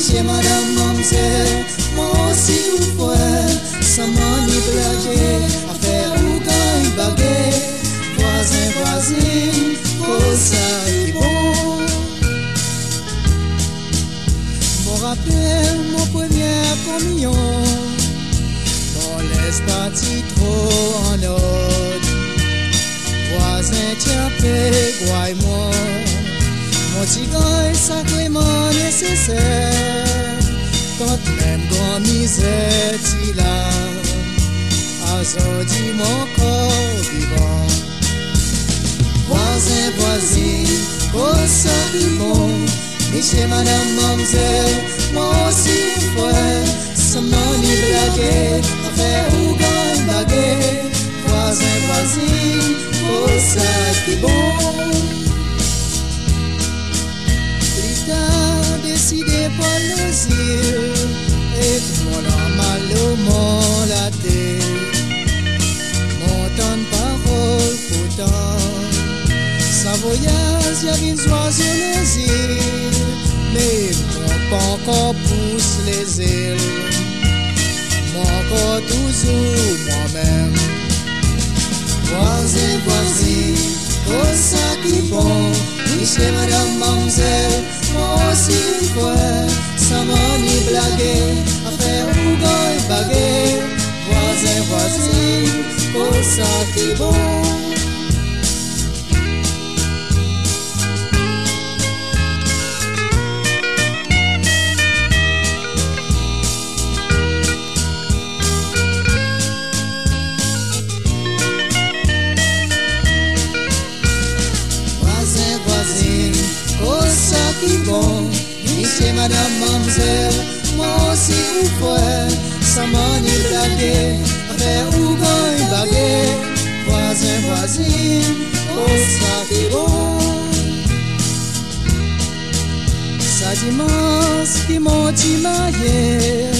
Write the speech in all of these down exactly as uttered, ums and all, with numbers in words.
monsieur, madame, mademoiselle, moi aussi ou frère, sans mani blaguer, affaire ou gagne baguette, voisin, voisine, pour ça qui bon. Mon rappel, mon premier communion, mon laisse parti trop en ordre, voisin, tiens, paix, moi. Mon tigre sacrément nécessaire, quand même grand misère t'y là, aujourd'hui mon corps vivant. Voisin, voisine, cause ça qui bon, monsieur, madame, mademoiselle, moi aussi frère, sans mani blaguer, affaire ou gagne baguette, voisin, voisine, cause ça qui bon. Décidé par nos yeux et mon âme à l'eau, mon la tête, mon temps de parole pourtant. Sa voyage, y'a une joie sur nos îles, mais mon pas encore pousse les ailes, mon encore toujours moi-même. Voisin, voisine, cause ça qui bon, monsieur, madame, mademoiselle, moi aussi frère, sans mani blaguer, affaire ou gagne baguette, voisin, voisine, cause ça qui bon. Qui bon, monsieur, madame, mademoiselle, moi aussi ou frère, sans mani blaguer, affaire ou gagne baguette, voisin, voisine, oh ça qui bon. Ça dimanche qui m'ont maillé,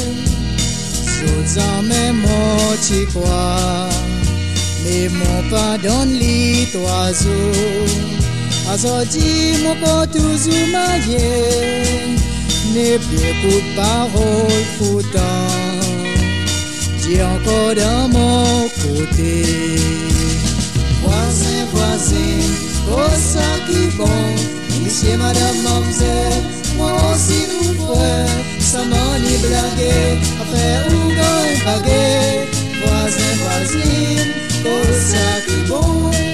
sous en même mon t'y crois, mais mon pardon lit oiseau. Aujourd'hui, mon corps toujours maillé, n'est plus coup de parole pourtant, j'ai encore dans mon côté. Voisin, voisine, cause ça qui bon, monsieur, madame, mademoiselle, moi aussi nous frère, sans mani blaguer, affaire ou gagne baguette, voisin, voisine, cause ça qui bon.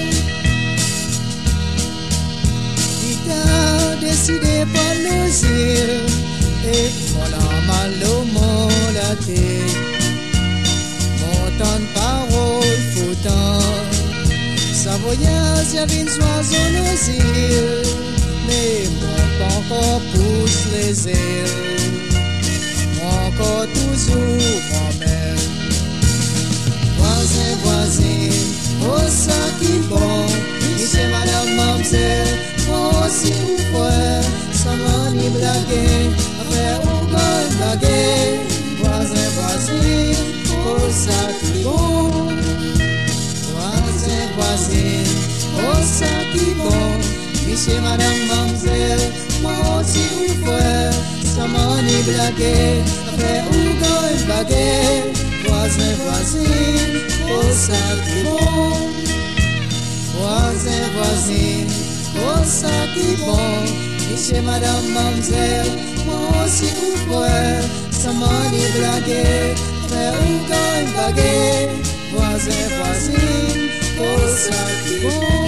Décidé par nos yeux et mon âme à l'eau, mon la tête, mon temps de parole pourtant. Sa voyage, y'avait une joie sur nos îles, mais mon pas encore pousse les ailes, moi encore toujours moi-même. Voisin, voisine, oh ça qui bon, monsieur, madame, mademoiselle, moi aussi ou frère, sans mani blaguer, affaire ou gagne baguette, voisin, voisine, oh ça qui bon. Voisin, voisine, oh ça qui bon, monsieur, madame, mademoiselle, moi aussi ou frère, sans mani blaguer, affaire ou gagne baguette, voisin, voisine, oh ça qui bon. Voisin, voisine, oh ça qui bon, monsieur, madame, mademoiselle, moi aussi ou frère, sans mani blaguer, frère ou gagne baguette, voisin, voisine, oh ça qui bon.